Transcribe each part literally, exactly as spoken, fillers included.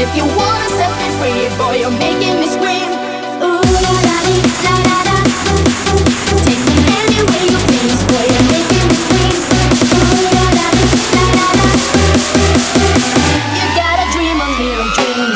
If you wanna set me free, boy, you're making me scream. Ooh la la dee, la la la. Take me anywhere you please, boy, you're making me scream. Ooh la la dee, la la la. You gotta dream a little dream.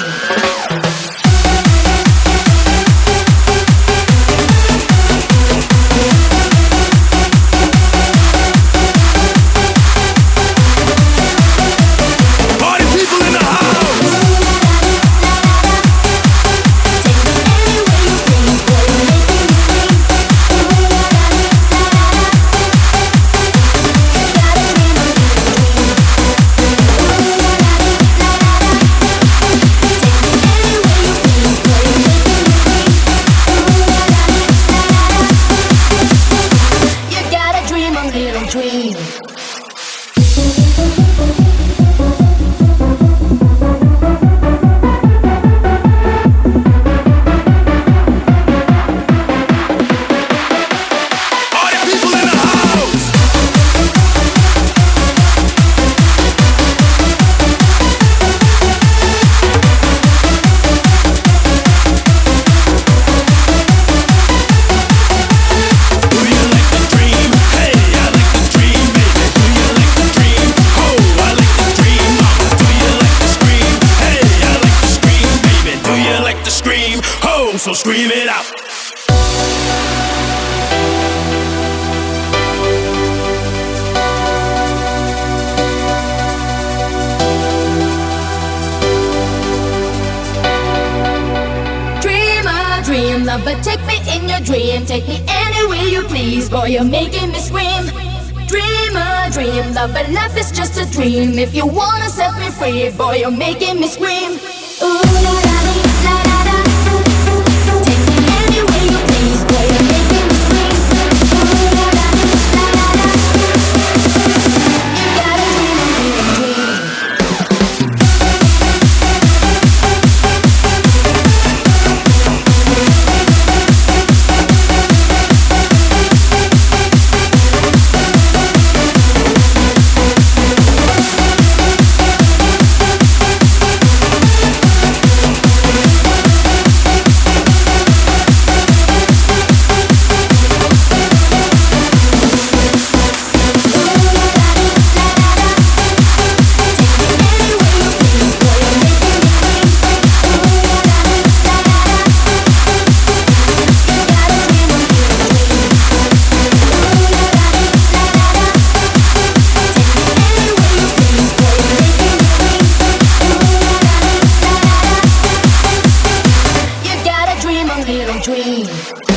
Dream. So scream it out. Dreamer, dream lover, take me in your dream. Take me anywhere you please, boy, you're making me scream. Dreamer, dream lover, life is just a dream. If you wanna set me free, boy, you're making me scream. Ooh la la dee, la la la. Little dream.